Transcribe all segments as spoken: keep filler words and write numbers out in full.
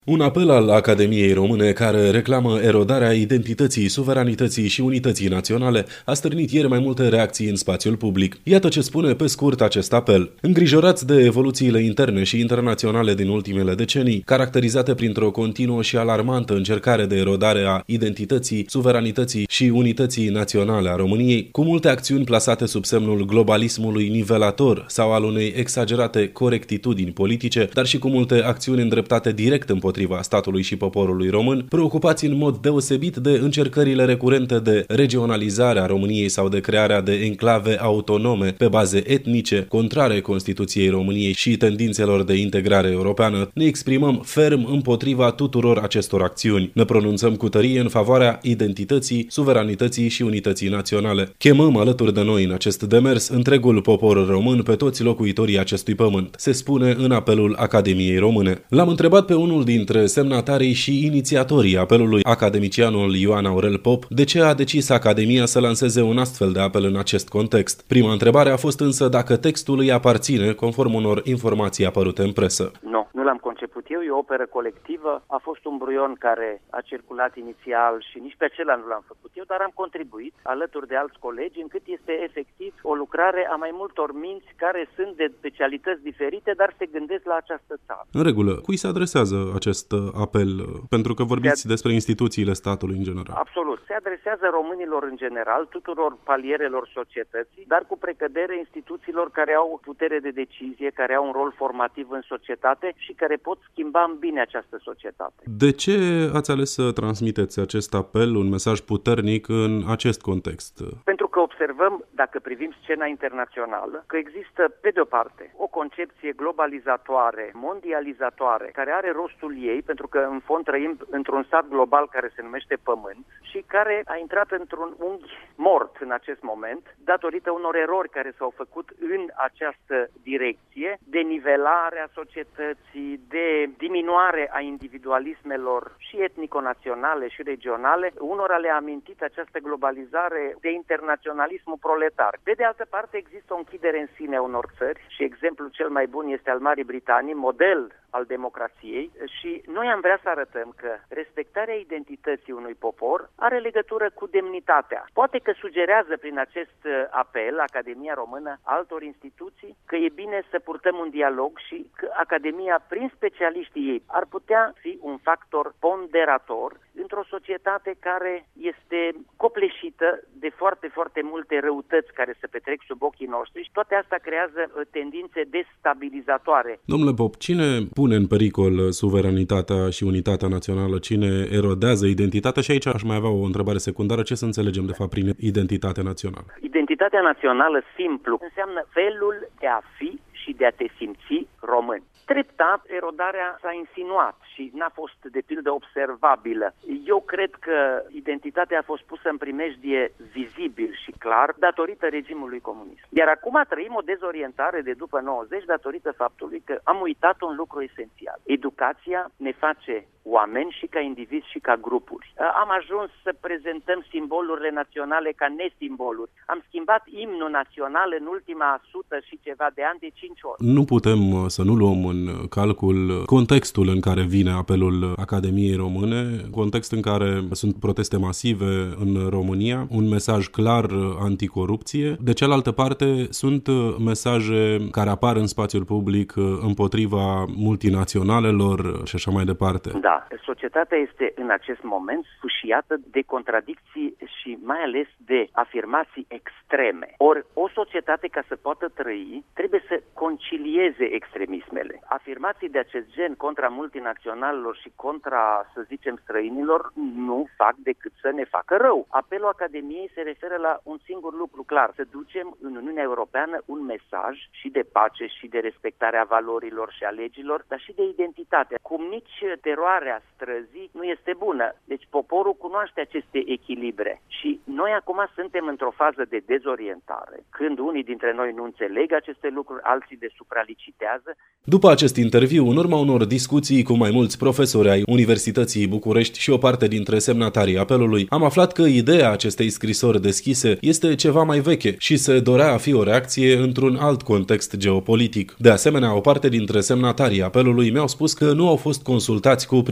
Un apel al Academiei Române care reclamă erodarea identității, suveranității și unității naționale a stârnit ieri mai multe reacții în spațiul public. Iată ce spune pe scurt acest apel. Îngrijorați de evoluțiile interne și internaționale din ultimele decenii, caracterizate printr-o continuă și alarmantă încercare de erodare a identității, suveranității și unității naționale a României, cu multe acțiuni plasate sub semnul globalismului nivelator sau al unei exagerate corectitudini politice, dar și cu multe acțiuni îndreptate direct împotriva statului și poporului român, preocupați în mod deosebit de încercările recurente de regionalizare a României sau de crearea de enclave autonome pe baze etnice, contrare Constituției României și tendințelor de integrare europeană, ne exprimăm ferm împotriva tuturor acestor acțiuni. Ne pronunțăm cu tărie în favoarea identității, suveranității și unității naționale. Chemăm alături de noi în acest demers întregul popor român, pe toți locuitorii acestui pământ, se spune în apelul Academiei Române. L-am întrebat pe unul dintre semnatarii și inițiatorii apelului, academicianul Ioan Aurel Pop, de ce a decis Academia să lanseze un astfel de apel în acest context. Prima întrebare a fost însă dacă textul îi aparține, conform unor informații apărute în presă. Nu, nu l-am conceput eu, e o operă colectivă, a fost un bruion care a circulat inițial și nici pe acela nu l-am făcut eu, dar am contribuit alături de alți colegi, încât este efectiv o lucrare a mai multor minți care sunt de specialități diferite, dar se gândesc la această țară. În regulă, cui se adresează acest apel? Pentru că vorbiți ad... despre instituțiile statului în general. Absolut. Se adresează românilor în general, tuturor palierelor societății, dar cu precădere instituțiilor care au putere de decizie, care au un rol formativ în societate și care pot schimba în bine această societate. De ce ați ales să transmiteți acest apel, un mesaj puternic în acest context? Pentru că observăm, dacă privim scena internațională, că există, pe de o parte, o concepție globalizatoare, mondializatoare, care are rostul ei, pentru că în fond trăim într-un sat global care se numește Pământ și care a intrat într-un unghi mort în acest moment, datorită unor erori care s-au făcut în această direcție, de nivelare a societății, de diminuare a individualismelor și etnico-naționale și regionale. Unora le-a amintit această globalizare de internaționalismul proletar. Pe de altă parte, există o închidere în sine a unor țări și exemplul cel mai bun este al Marii Britanii, model al democrației, și noi am vrea să arătăm că respectarea identității unui popor are legătură cu demnitatea. Poate că sugerează prin acest apel Academia Română altor instituții că e bine să purtăm un dialog și că Academia, prin specialiștii ei, ar putea fi un factor ponderator într-o societate care este copleșită de foarte, foarte multe răutăți care se petrec sub ochii noștri și toate astea creează tendințe destabilizatoare. Domnule Pop, cine pune în pericol suveranitatea și unitatea națională? Cine erodează identitatea? Și aici aș mai avea o întrebare secundară. Ce să înțelegem de fapt prin identitate națională? Identitatea națională, simplu, înseamnă felul de a fi și de a te simți român. Treptat, erodarea s-a insinuat și n-a fost, de pildă, observabilă. Eu cred că identitatea a fost pusă în primejdie vizibil și clar datorită regimului comunist. Iar acum trăim o dezorientare de după nouăzeci datorită faptului că am uitat un lucru esențial. Educația ne face oameni și ca indivizi și ca grupuri. Am ajuns să prezentăm simbolurile naționale ca nesimboluri. Am schimbat imnul național în ultima sută și ceva de ani de cinci ori. Nu putem să nu luăm în calcul contextul în care vine apelul Academiei Române, context în care sunt proteste masive în România, un mesaj clar anticorupție. De cealaltă parte, sunt mesaje care apar în spațiul public împotriva multinaționalelor și așa mai departe. Da. Societatea este în acest moment sfâșiată de contradicții și mai ales de afirmații extreme. Ori o societate, ca să poată trăi, trebuie să concilieze extremismele. Afirmații de acest gen contra multinaționalelor și contra, să zicem, străinilor nu fac decât să ne facă rău. Apelul Academiei se referă la un singur lucru clar, să ducem în Uniunea Europeană un mesaj și de pace și de respectarea valorilor și a legilor, dar și de identitate. Cum nici teroarea străzii nu este bună. Deci poporul cunoaște aceste echilibre și noi acum suntem într-o fază de dezorientare, când unii dintre noi nu înțeleg aceste lucruri, alții de supralicitează. După acest interviu, în urma unor discuții cu mai mulți profesori ai Universității București și o parte dintre semnatarii apelului, am aflat că ideea acestei scrisori deschise este ceva mai veche și se dorea a fi o reacție într-un alt context geopolitic. De asemenea, o parte dintre semnatarii apelului mi-au spus că nu au fost consultați cu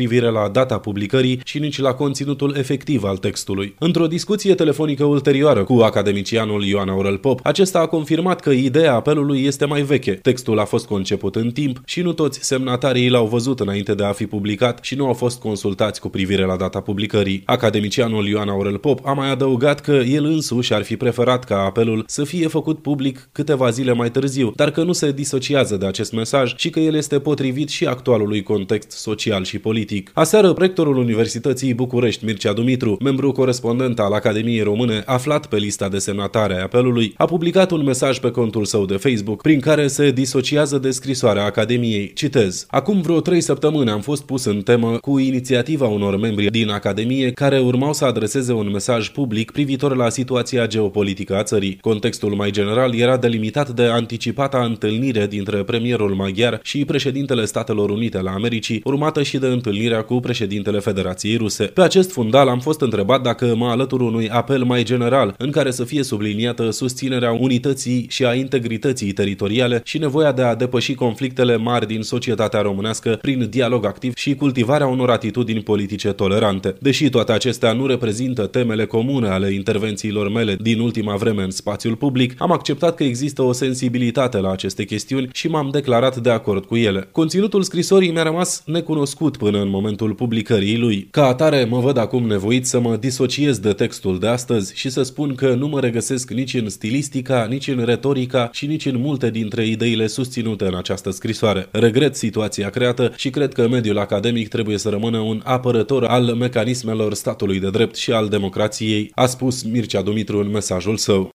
privire la data publicării și nici la conținutul efectiv al textului. Într-o discuție telefonică ulterioară cu academicianul Ioan Aurel Pop, acesta a confirmat că ideea apelului este mai veche. Textul a fost conceput în timp și nu toți semnatarii l-au văzut înainte de a fi publicat și nu au fost consultați cu privire la data publicării. Academicianul Ioan Aurel Pop a mai adăugat că el însuși ar fi preferat ca apelul să fie făcut public câteva zile mai târziu, dar că nu se disociază de acest mesaj și că el este potrivit și actualului context social și politic. Aseară, rectorul Universității București, Mircea Dumitru, membru corespondent al Academiei Române, aflat pe lista de semnatare a apelului, a publicat un mesaj pe contul său de Facebook prin care se disociază de scrisoarea Academiei. Citez: "Acum vreo trei săptămâni am fost pus în temă cu inițiativa unor membri din Academie care urmau să adreseze un mesaj public privitor la situația geopolitică a țării. Contextul mai general era delimitat de anticipata întâlnire dintre premierul maghiar și președintele Statelor Unite ale Americii, urmată și de întâlnirea cu președintele Federației Ruse. Pe acest fundal am fost întrebat dacă mă alătur unui apel mai general în care să fie subliniată susținerea unității și a integrității teritoriale și nevoia de a depăși conflictele mari din societatea românească prin dialog activ și cultivarea unor atitudini politice tolerante. Deși toate acestea nu reprezintă temele comune ale intervențiilor mele din ultima vreme în spațiul public, am acceptat că există o sensibilitate la aceste chestiuni și m-am declarat de acord cu ele. Conținutul scrisorii mi-a rămas necunoscut până în momentul publicării lui. Ca atare, mă văd acum nevoit să mă disociez de textul de astăzi și să spun că nu mă regăsesc nici în stilistica, nici în retorica și nici în multe dintre ideile susținute în această scrisoare. Regret situația creată și cred că mediul academic trebuie să rămână un apărător al mecanismelor statului de drept și al democrației", a spus Mircea Dumitru în mesajul său.